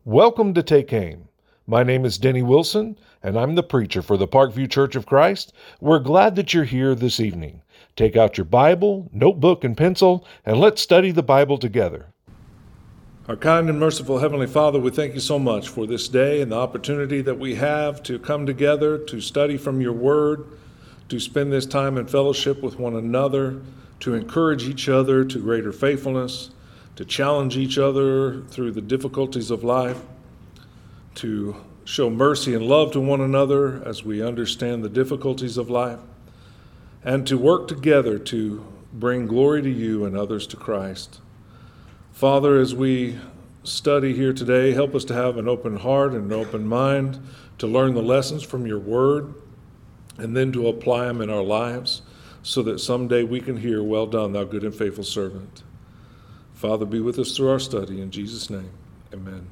Welcome to Take Aim. My name is Denny Wilson, and I'm the preacher for the Parkview Church of Christ. We're glad that you're here this evening. Take out your Bible, notebook, and pencil, and let's study the Bible together. Our kind and merciful Heavenly Father, we thank you so much for this day and the opportunity that we have to come together, to study from your word, to spend this time in fellowship with one another, to encourage each other to greater faithfulness, to challenge each other through the difficulties of life, to show mercy and love to one another as we understand the difficulties of life, and to work together to bring glory to you and others to Christ. Father, as we study here today, help us to have an open heart and an open mind to learn the lessons from your word and then to apply them in our lives so that someday we can hear, "Well done, thou good and faithful servant." Father, be with us through our study. In Jesus' name, amen.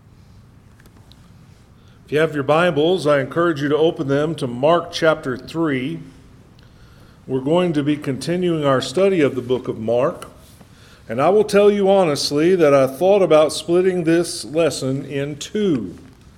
If you have your Bibles, I encourage you to open them to Mark chapter 3. We're going to be continuing our study of the book of Mark. And I will tell you honestly that I thought about splitting this lesson in two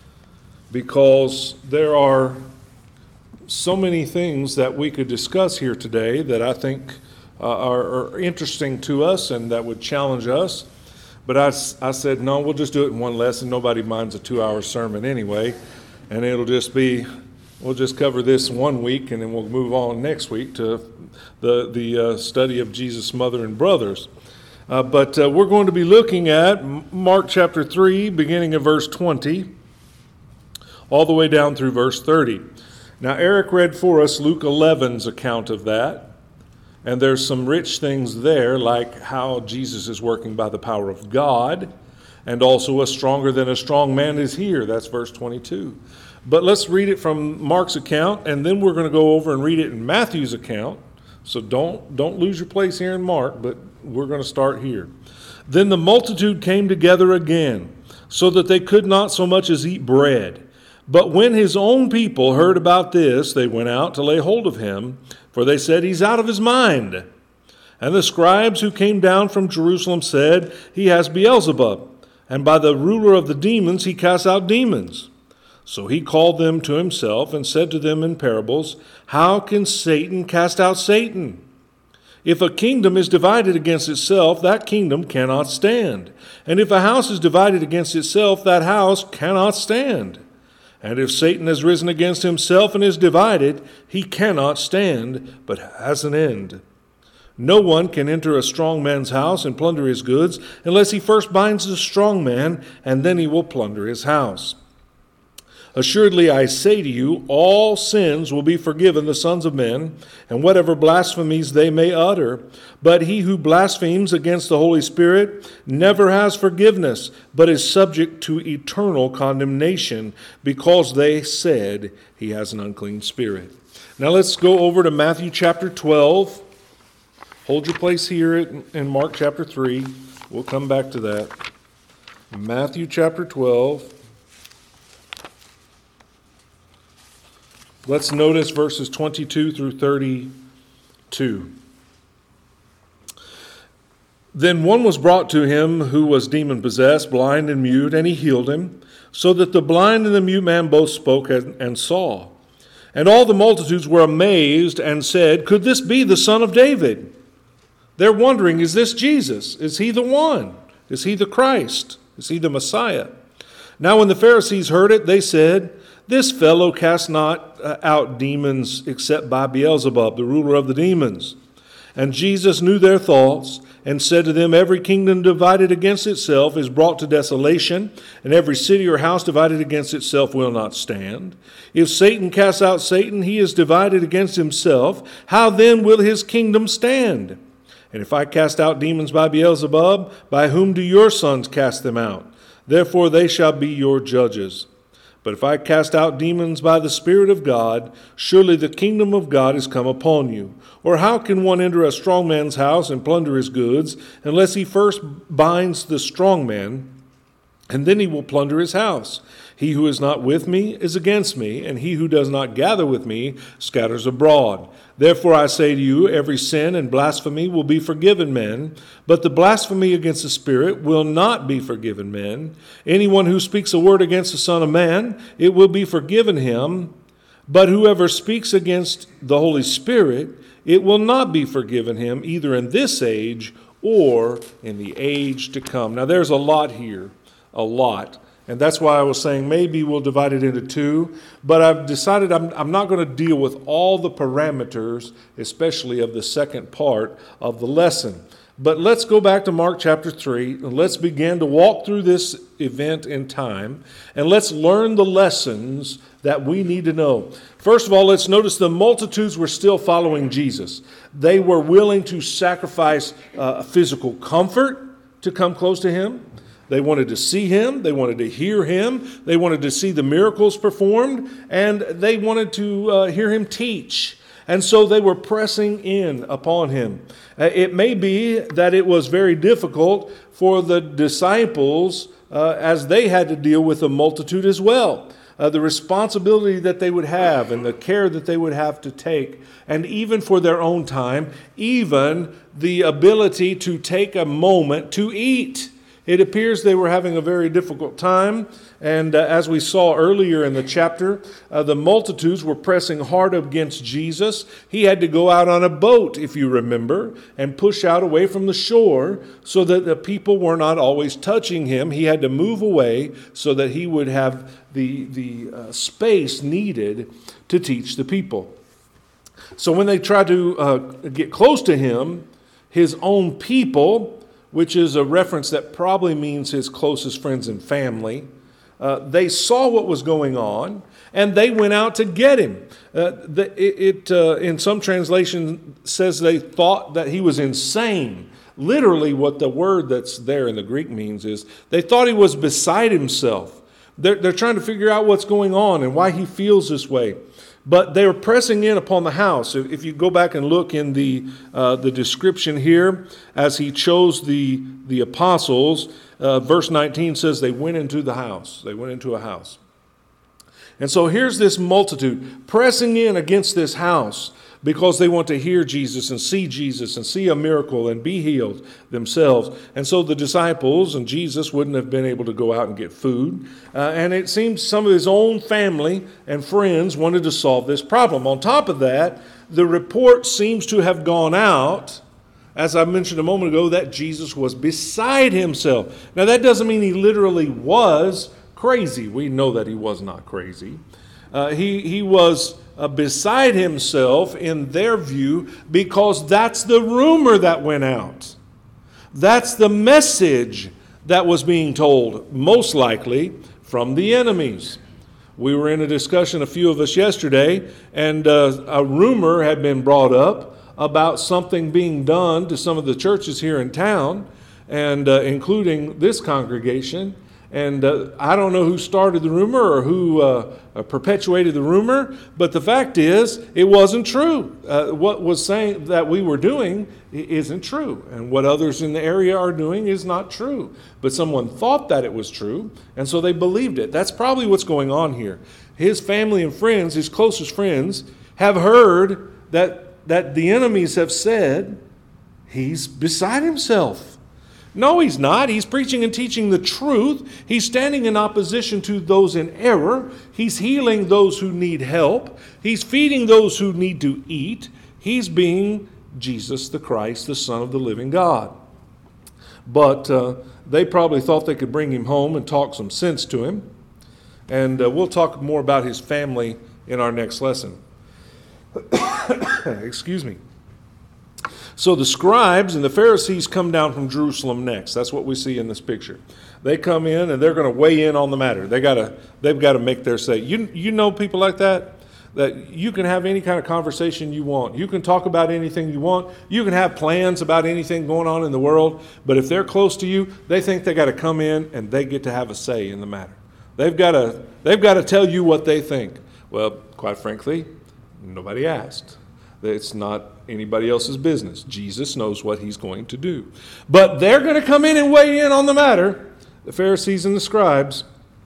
because there are so many things that we could discuss here today that I think are interesting to us and that would challenge us. But I said, no, we'll just do it in one lesson. Nobody minds a 2-hour sermon anyway. And it'll just be, we'll just cover this one week and then we'll move on next week to the study of Jesus' mother and brothers. But we're going to be looking at Mark chapter 3, beginning of verse 20, all the way down through verse 30. Now, Eric read for us Luke 11's account of that. And there's some rich things there, like how Jesus is working by the power of God, and also a stronger than a strong man is here. That's verse 22. But let's read it from Mark's account, and then we're going to go over and read it in Matthew's account. So don't lose your place here in Mark, but we're going to start here. Then the multitude came together again, so that they could not so much as eat bread. But when his own people heard about this, they went out to lay hold of him, for they said, "He's out of his mind." And the scribes who came down from Jerusalem said, "He has Beelzebub, and by the ruler of the demons he casts out demons." So he called them to himself and said to them in parables, "How can Satan cast out Satan? If a kingdom is divided against itself, that kingdom cannot stand. And if a house is divided against itself, that house cannot stand. And if Satan has risen against himself and is divided, he cannot stand, but has an end. No one can enter a strong man's house and plunder his goods unless he first binds the strong man, and then he will plunder his house. Assuredly, I say to you, all sins will be forgiven the sons of men, and whatever blasphemies they may utter. But he who blasphemes against the Holy Spirit never has forgiveness, but is subject to eternal condemnation, because they said he has an unclean spirit." Now let's go over to Matthew chapter 12. Hold your place here in Mark chapter 3. We'll come back to that. Matthew chapter 12. Let's notice verses 22 through 32. Then one was brought to him who was demon-possessed, blind and mute, and he healed him, so that the blind and the mute man both spoke and saw. And all the multitudes were amazed and said, "Could this be the Son of David?" They're wondering, is this Jesus? Is he the one? Is he the Christ? Is he the Messiah? Now when the Pharisees heard it, they said, "This fellow casts not out demons except by Beelzebub, the ruler of the demons." And Jesus knew their thoughts and said to them, "Every kingdom divided against itself is brought to desolation, and every city or house divided against itself will not stand. If Satan casts out Satan, he is divided against himself. How then will his kingdom stand? And if I cast out demons by Beelzebub, by whom do your sons cast them out? Therefore they shall be your judges. But if I cast out demons by the Spirit of God, surely the kingdom of God is come upon you. Or how can one enter a strong man's house and plunder his goods, unless he first binds the strong man, and then he will plunder his house. He who is not with me is against me, and he who does not gather with me scatters abroad. Therefore I say to you, every sin and blasphemy will be forgiven men, but the blasphemy against the Spirit will not be forgiven men. Anyone who speaks a word against the Son of Man, it will be forgiven him. But whoever speaks against the Holy Spirit, it will not be forgiven him, either in this age or in the age to come. Now there's a lot here. A lot. And that's why I was saying maybe we'll divide it into two. But I've decided I'm not going to deal with all the parameters, especially of the second part of the lesson. But let's go back to Mark chapter 3, and let's begin to walk through this event in time, and let's learn the lessons that we need to know. First of all, let's notice the multitudes were still following Jesus. They were willing to sacrifice physical comfort to come close to him. They wanted to see him, they wanted to hear him, they wanted to see the miracles performed, and they wanted to hear him teach. And so they were pressing in upon him. It may be that it was very difficult for the disciples as they had to deal with the multitude as well. The responsibility that they would have and the care that they would have to take, and even for their own time, even the ability to take a moment to eat. It appears they were having a very difficult time, and as we saw earlier in the chapter, the multitudes were pressing hard against Jesus. He had to go out on a boat, if you remember, and push out away from the shore so that the people were not always touching him. He had to move away so that he would have the space needed to teach the people. So when they tried to get close to him, his own people, which is a reference that probably means his closest friends and family, they saw what was going on, and they went out to get him. In some translation says they thought that he was insane. Literally what the word that's there in the Greek means is they thought he was beside himself. They're trying to figure out what's going on and why he feels this way. But they were pressing in upon the house. If you go back and look in the description here, as he chose the apostles, verse 19 says they went into the house. They went into a house. And so here's this multitude pressing in against this house because they want to hear Jesus and see a miracle and be healed themselves. And so the disciples and Jesus wouldn't have been able to go out and get food. And it seems some of his own family and friends wanted to solve this problem. On top of that, the report seems to have gone out, as I mentioned a moment ago, that Jesus was beside himself. Now that doesn't mean he literally was crazy. We know that he was not crazy. He was beside himself in their view because that's the rumor that went out. That's the message that was being told, most likely from the enemies. We were in a discussion, a few of us yesterday, and a rumor had been brought up about something being done to some of the churches here in town, and including this congregation. And I don't know who started the rumor or who perpetuated the rumor, but the fact is it wasn't true. What was saying that we were doing isn't true, and what others in the area are doing is not true. But someone thought that it was true, and so they believed it. That's probably what's going on here. His family and friends, his closest friends, have heard that the enemies have said he's beside himself. No, he's not. He's preaching and teaching the truth. He's standing in opposition to those in error. He's healing those who need help. He's feeding those who need to eat. He's being Jesus the Christ, the Son of the living God. But they probably thought they could bring him home and talk some sense to him. And we'll talk more about his family in our next lesson. Excuse me. So the scribes and the Pharisees come down from Jerusalem next. That's what we see in this picture. They come in and they're going to weigh in on the matter. They've got to make their say. You know people like that you can have any kind of conversation you want. You can talk about anything you want. You can have plans about anything going on in the world. But if they're close to you, they think they got to come in and they get to have a say in the matter. They've got to tell you what they think. Well, quite frankly, nobody asked. It's not anybody else's business. Jesus knows what he's going to do. But they're going to come in and weigh in on the matter. the Pharisees and the scribes,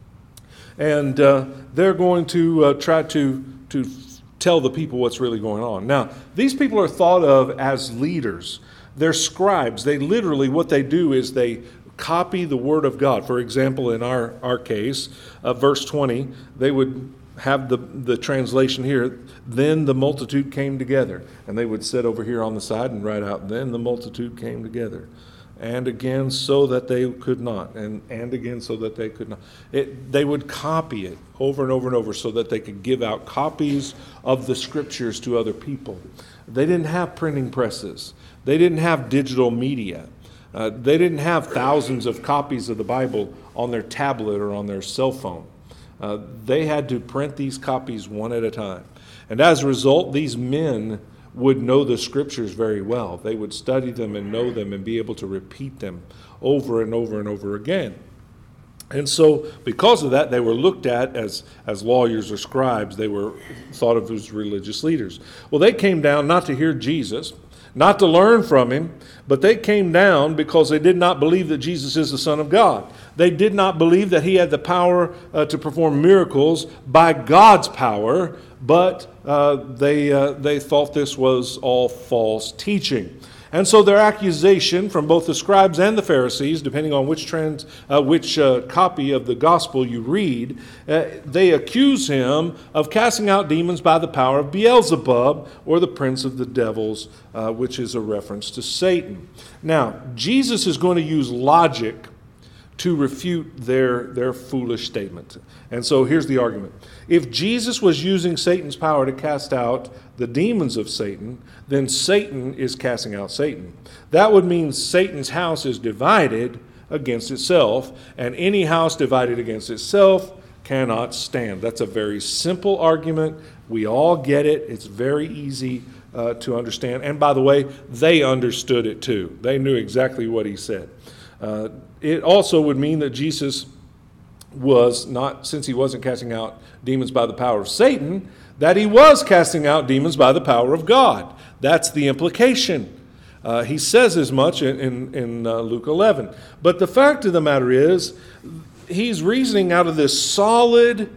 and they're going to try to tell the people what's really going on. Now, these people are thought of as leaders. They're scribes. They literally, what they do is they copy the Word of God. For example, in our case, verse 20, they would have the translation here, then the multitude came together. And they would sit over here on the side and write out, then the multitude came together. And again, so that they could not. And again, so that they could not. They would copy it over and over and over so that they could give out copies of the Scriptures to other people. They didn't have printing presses. They didn't have digital media. They didn't have thousands of copies of the Bible on their tablet or on their cell phone. They had to print these copies one at a time. And as a result, these men would know the Scriptures very well. They would study them and know them and be able to repeat them over and over and over again. And so because of that, they were looked at as lawyers or scribes. They were thought of as religious leaders. Well, they came down not to hear Jesus, not to learn from him, but they came down because they did not believe that Jesus is the Son of God. They did not believe that he had the power to perform miracles by God's power, but they thought this was all false teaching. And so their accusation from both the scribes and the Pharisees, depending on which copy of the gospel you read, they accuse him of casting out demons by the power of Beelzebub, or the prince of the devils, which is a reference to Satan. Now, Jesus is going to use logic to refute their foolish statement. And so here's the argument. If Jesus was using Satan's power to cast out the demons of Satan, then Satan is casting out Satan. That would mean Satan's house is divided against itself, and any house divided against itself cannot stand. That's a very simple argument. We all get it. It's very easy to understand. And by the way, they understood it too. They knew exactly what he said. It also would mean that Jesus was not, since he wasn't casting out demons by the power of Satan, that he was casting out demons by the power of God. That's the implication. He says as much in Luke 11. But the fact of the matter is, he's reasoning out of this solid,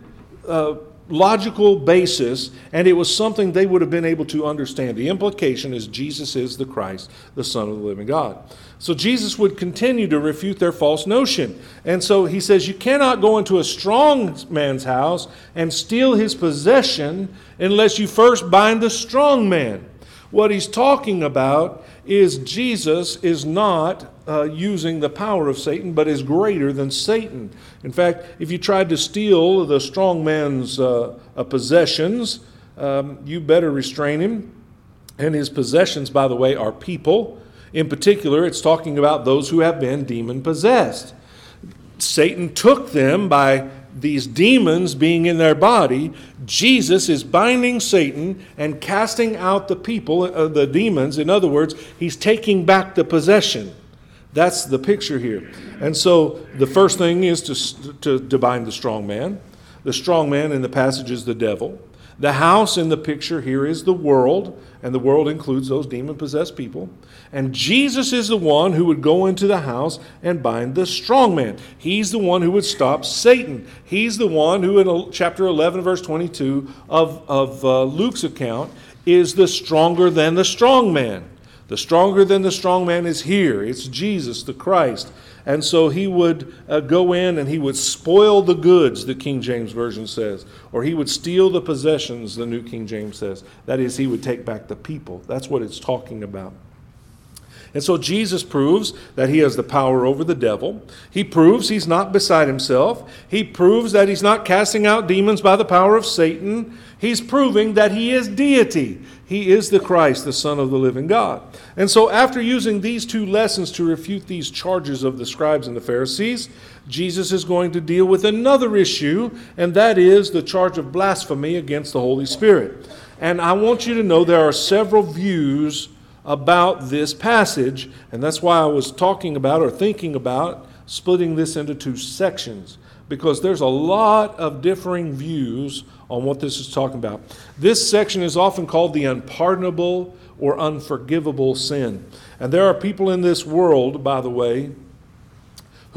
logical basis, and it was something they would have been able to understand. The implication is Jesus is the Christ, the Son of the living God. So Jesus would continue to refute their false notion. And so he says, you cannot go into a strong man's house and steal his possession unless you first bind the strong man. What he's talking about is Jesus is not using the power of Satan, but is greater than Satan. In fact, if you tried to steal the strong man's possessions, you better restrain him. And his possessions, by the way, are people. In particular, it's talking about those who have been demon-possessed. Satan took them by these demons being in their body. Jesus is binding Satan and casting out the people, the demons. In other words, he's taking back the possession. That's the picture here. And so the first thing is to bind the strong man. The strong man in the passage is the devil. The house in the picture here is the world, and the world includes those demon-possessed people. And Jesus is the one who would go into the house and bind the strong man. He's the one who would stop Satan. He's the one who, in chapter 11, verse 22 of Luke's account, is the stronger than the strong man. The stronger than the strong man is here. It's Jesus, the Christ. And so he would go in and he would spoil the goods, the King James Version says. Or he would steal the possessions, the New King James says. That is, he would take back the people. That's what it's talking about. And so Jesus proves that he has the power over the devil. He proves he's not beside himself. He proves that he's not casting out demons by the power of Satan. He's proving that he is deity. He is the Christ, the Son of the living God. And so after using these two lessons to refute these charges of the scribes and the Pharisees, Jesus is going to deal with another issue, and that is the charge of blasphemy against the Holy Spirit. And I want you to know there are several views about this passage, and that's why I was talking about or thinking about splitting this into two sections, because there's a lot of differing views on what this is talking about. This section is often called the unpardonable or unforgivable sin. And there are people in this world, by the way,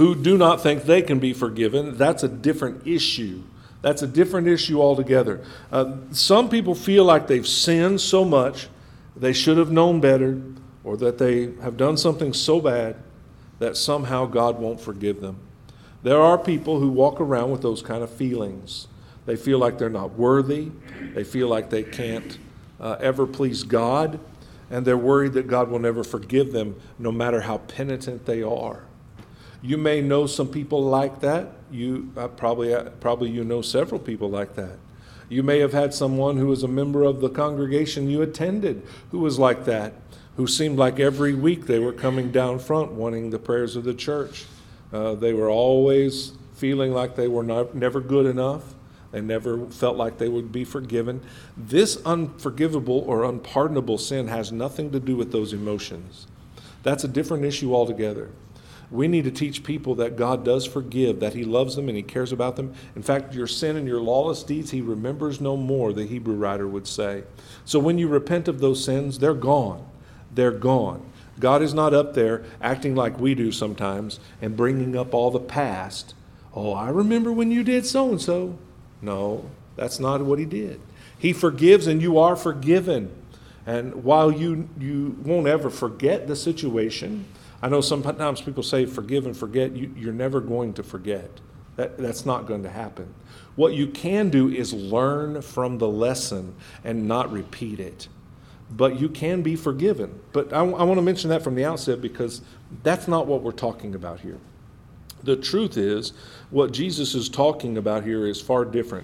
who do not think they can be forgiven. That's a different issue. That's a different issue altogether. Some people feel like they've sinned so much, they should have known better, or that they have done something so bad that somehow God won't forgive them. There are people who walk around with those kind of feelings. They feel like they're not worthy. They feel like they can't ever please God. And they're worried that God will never forgive them, no matter how penitent they are. You may know some people like that. You probably you know several people like that. You may have had someone who was a member of the congregation you attended who was like that, who seemed like every week they were coming down front wanting the prayers of the church. They were always feeling like they were never good enough. They never felt like they would be forgiven. This unforgivable or unpardonable sin has nothing to do with those emotions. That's a different issue altogether. We need to teach people that God does forgive, that He loves them and He cares about them. In fact, your sin and your lawless deeds He remembers no more, the Hebrew writer would say. So when you repent of those sins, they're gone. They're gone. God is not up there acting like we do sometimes and bringing up all the past. Oh, I remember when you did so-and-so. No, that's not what He did. He forgives and you are forgiven. And while you won't ever forget the situation, I know sometimes people say forgive and forget. You're never going to forget. That's not going to happen. What you can do is learn from the lesson and not repeat it. But you can be forgiven. But I want to mention that from the outset because that's not what we're talking about here. The truth is, what Jesus is talking about here is far different.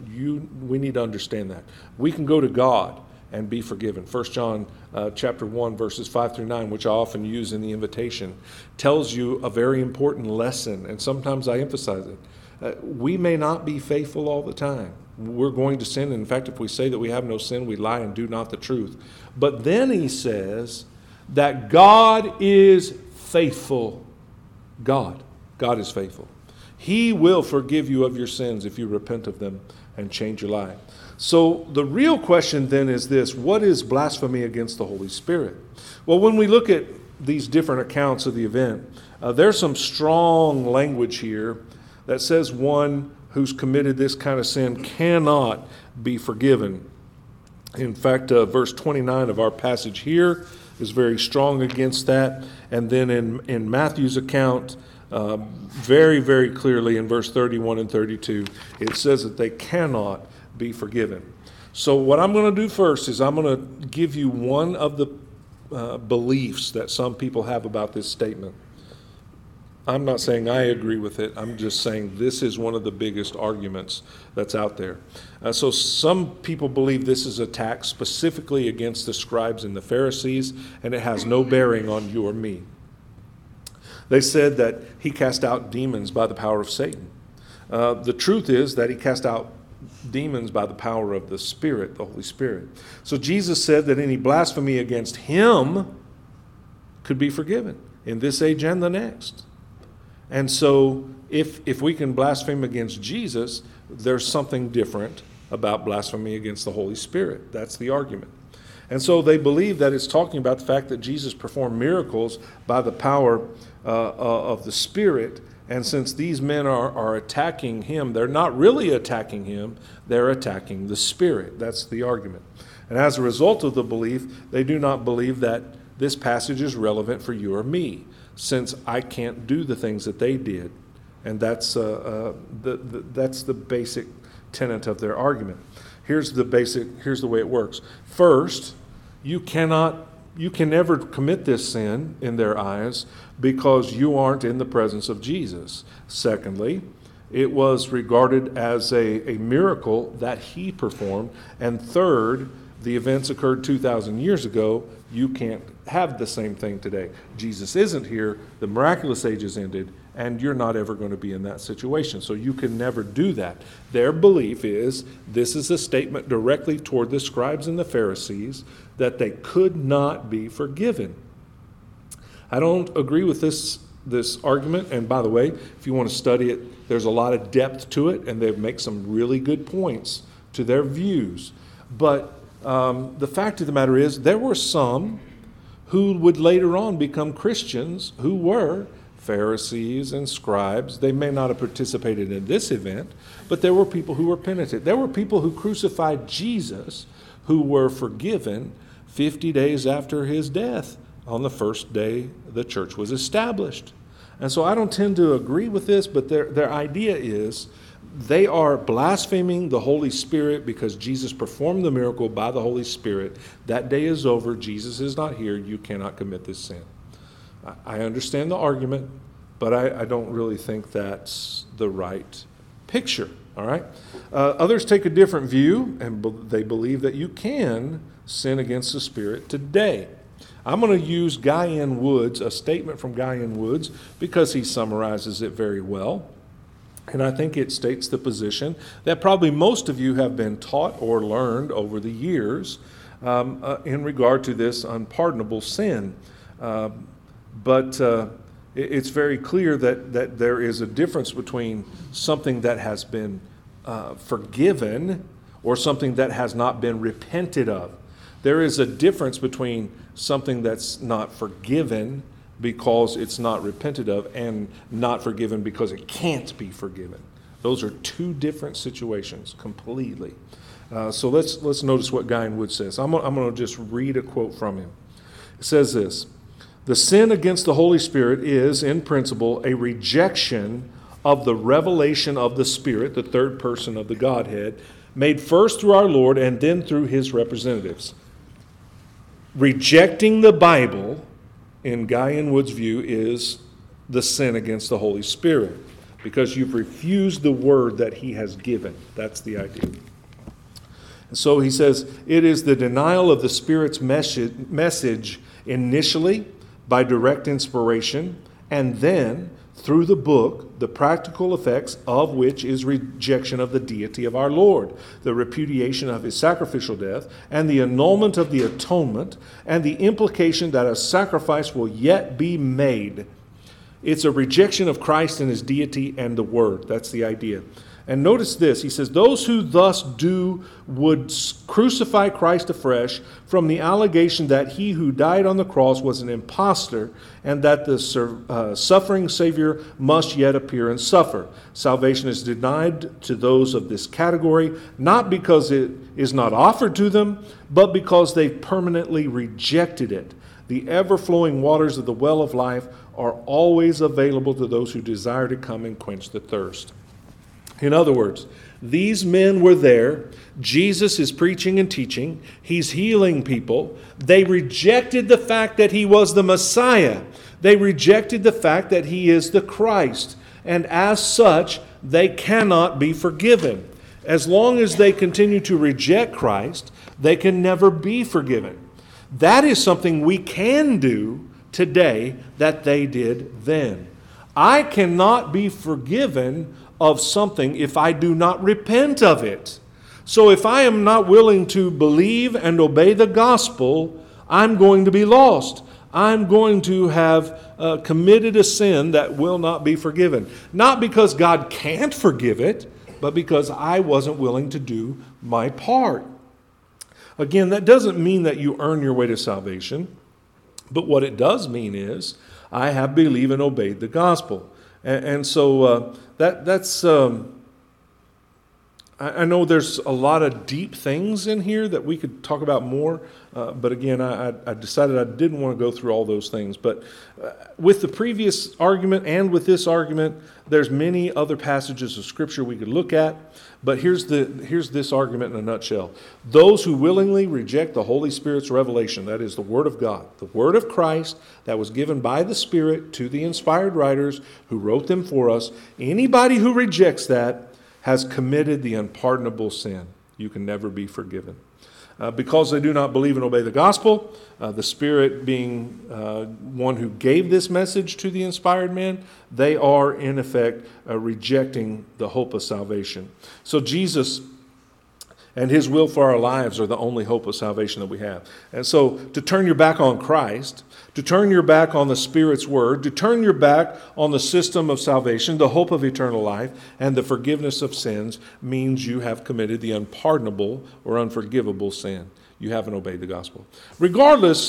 We need to understand that. We can go to God and be forgiven. 1 John chapter 1, verses 5 through 9, which I often use in the invitation, tells you a very important lesson, and sometimes I emphasize it. We may not be faithful all the time. We're going to sin. In fact, if we say that we have no sin, we lie and do not the truth. But then he says that God is faithful. God is faithful. He will forgive you of your sins if you repent of them and change your life. So the real question then is this: what is blasphemy against the Holy Spirit? Well, when we look at these different accounts of the event, there's some strong language here that says one who's committed this kind of sin cannot be forgiven. In fact, verse 29 of our passage here is very strong against that. And then in Matthew's account, very, very clearly in verse 31 and 32, it says that they cannot be forgiven. So what I'm going to do first is I'm going to give you one of the beliefs that some people have about this statement. I'm not saying I agree with it. I'm just saying this is one of the biggest arguments that's out there. So some people believe this is an attack specifically against the scribes and the Pharisees, and it has no bearing on you or me. They said that he cast out demons by the power of Satan. The truth is that he cast out demons by the power of the Spirit, the Holy Spirit. So Jesus said that any blasphemy against him could be forgiven in this age and the next. And so if we can blaspheme against Jesus, there's something different about blasphemy against the Holy Spirit. That's the argument. And so they believe that it's talking about the fact that Jesus performed miracles by the power of the Spirit. And since these men are attacking him, they're not really attacking him, they're attacking the Spirit. That's the argument. And as a result of the belief, they do not believe that this passage is relevant for you or me, since I can't do the things that they did. And that's the basic tenet of their argument. Here's the way it works. First, you can never commit this sin in their eyes because you aren't in the presence of Jesus. Secondly, it was regarded as a miracle that he performed. And third, the events occurred 2,000 years ago. You can't have the same thing today. Jesus isn't here. The miraculous age has ended, and you're not ever going to be in that situation. So you can never do that. Their belief is this is a statement directly toward the scribes and the Pharisees that they could not be forgiven. I don't agree with this argument. And by the way, if you want to study it, there's a lot of depth to it, and they make some really good points to their views. But the fact of the matter is there were some who would later on become Christians who were Pharisees and scribes. They may not have participated in this event, but there were people who were penitent. There were people who crucified Jesus who were forgiven 50 days after his death on the first day the church was established. And so I don't tend to agree with this, but their idea is they are blaspheming the Holy Spirit because Jesus performed the miracle by the Holy Spirit. That day is over. Jesus is not here. You cannot commit this sin. I understand the argument, but I don't really think that's the right picture. All right? Others take a different view, and they believe that you can sin against the Spirit today. I'm going to use Guy N. Woods, a statement from Guy N. Woods, because he summarizes it very well. And I think it states the position that probably most of you have been taught or learned over the years in regard to this unpardonable sin. But it's very clear that there is a difference between something that has been forgiven or something that has not been repented of. There is a difference between something that's not forgiven because it's not repented of and not forgiven because it can't be forgiven. Those are two different situations completely. So let's notice what Guy N. Wood says. I'm going to just read a quote from him. It says this: "The sin against the Holy Spirit is, in principle, a rejection of the revelation of the Spirit, the third person of the Godhead, made first through our Lord and then through his representatives." Rejecting the Bible, in Guy N. Wood's view, is the sin against the Holy Spirit because you've refused the word that he has given. That's the idea. And so he says, it is the denial of the Spirit's message initially by direct inspiration, and then through the book, the practical effects of which is rejection of the deity of our Lord, the repudiation of his sacrificial death, and the annulment of the atonement, and the implication that a sacrifice will yet be made. It's a rejection of Christ and his deity and the word. That's the idea. And notice this, he says, those who thus do would crucify Christ afresh from the allegation that he who died on the cross was an impostor and that the suffering Savior must yet appear and suffer. Salvation is denied to those of this category, not because it is not offered to them, but because they've permanently rejected it. The ever-flowing waters of the well of life are always available to those who desire to come and quench the thirst. In other words, these men were there. Jesus is preaching and teaching. He's healing people. They rejected the fact that he was the Messiah. They rejected the fact that he is the Christ. And as such, they cannot be forgiven. As long as they continue to reject Christ, they can never be forgiven. That is something we can do today that they did then. I cannot be forgiven of something if I do not repent of it. So if I am not willing to believe and obey the gospel, I'm going to be lost. I'm going to have committed a sin that will not be forgiven. Not because God can't forgive it, but because I wasn't willing to do my part. Again, that doesn't mean that you earn your way to salvation, but what it does mean is I have believed and obeyed the gospel. And so that's I know there's a lot of deep things in here that we could talk about more, but again, I decided I didn't want to go through all those things. But with the previous argument and with this argument, there's many other passages of Scripture we could look at. But here's this argument in a nutshell. Those who willingly reject the Holy Spirit's revelation, that is the Word of God, the Word of Christ that was given by the Spirit to the inspired writers who wrote them for us, anybody who rejects that has committed the unpardonable sin. You can never be forgiven. Because they do not believe and obey the gospel, the Spirit being one who gave this message to the inspired men, they are in effect rejecting the hope of salvation. So Jesus and his will for our lives are the only hope of salvation that we have. And so to turn your back on Christ, to turn your back on the Spirit's word, to turn your back on the system of salvation, the hope of eternal life, and the forgiveness of sins means you have committed the unpardonable or unforgivable sin. You haven't obeyed the gospel. Regardless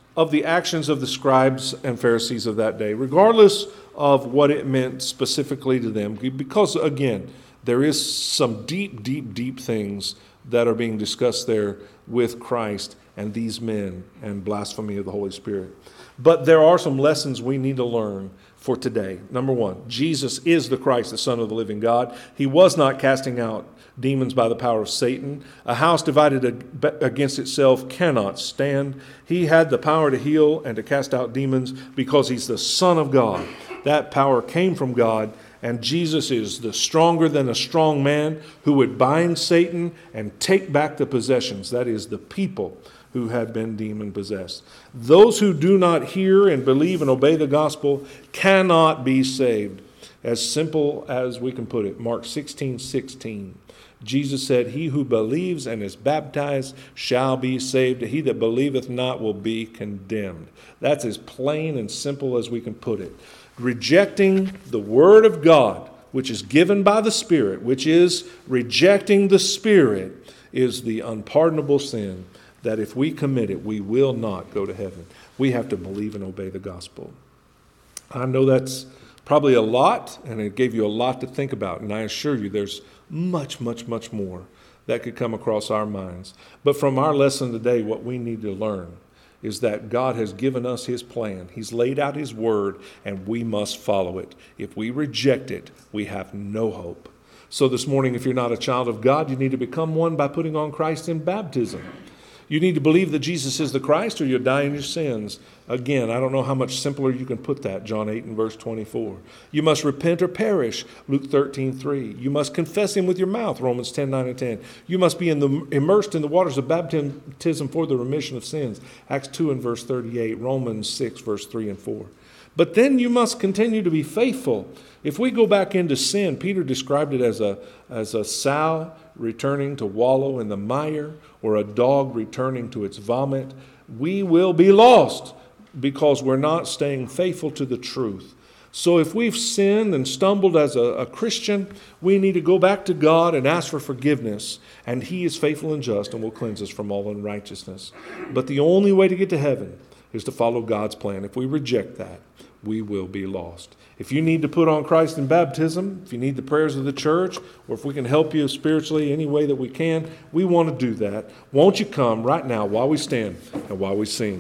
of the actions of the scribes and Pharisees of that day, regardless of what it meant specifically to them. Because, again, there is some deep, deep, deep things that are being discussed there with Christ and these men and blasphemy of the Holy Spirit. But there are some lessons we need to learn for today. Number one, Jesus is the Christ, the Son of the living God. He was not casting out demons by the power of Satan. A house divided against itself cannot stand. He had the power to heal and to cast out demons because he's the Son of God. That power came from God, and Jesus is the stronger than a strong man who would bind Satan and take back the possessions, that is, the people who had been demon-possessed. Those who do not hear and believe and obey the gospel cannot be saved. As simple as we can put it, Mark 16:16. Jesus said, "He who believes and is baptized shall be saved. He that believeth not will be condemned." That's as plain and simple as we can put it. Rejecting the Word of God, which is given by the Spirit, which is rejecting the Spirit, is the unpardonable sin that if we commit it, we will not go to heaven. We have to believe and obey the gospel. I know that's probably a lot, and it gave you a lot to think about, and I assure you there's much, much, much more that could come across our minds. But from our lesson today, what we need to learn is that God has given us his plan. He's laid out his word, and we must follow it. If we reject it, we have no hope. So this morning, if you're not a child of God, you need to become one by putting on Christ in baptism. You need to believe that Jesus is the Christ, or you'll die in your sins. Again, I don't know how much simpler you can put that, John 8 and verse 24. You must repent or perish, Luke 13:3. You must confess him with your mouth, Romans 10:9 and 10. You must be immersed in the waters of baptism for the remission of sins, Acts 2 and verse 38, Romans 6 verse 3 and 4. But then you must continue to be faithful. If we go back into sin, Peter described it as a sow returning to wallow in the mire, or a dog returning to its vomit. We will be lost because we're not staying faithful to the truth. So if we've sinned and stumbled as a Christian, we need to go back to God and ask for forgiveness. And he is faithful and just and will cleanse us from all unrighteousness. But the only way to get to heaven is to follow God's plan. If we reject that, we will be lost. If you need to put on Christ in baptism, if you need the prayers of the church, or if we can help you spiritually any way that we can, we want to do that. Won't you come right now while we stand and while we sing?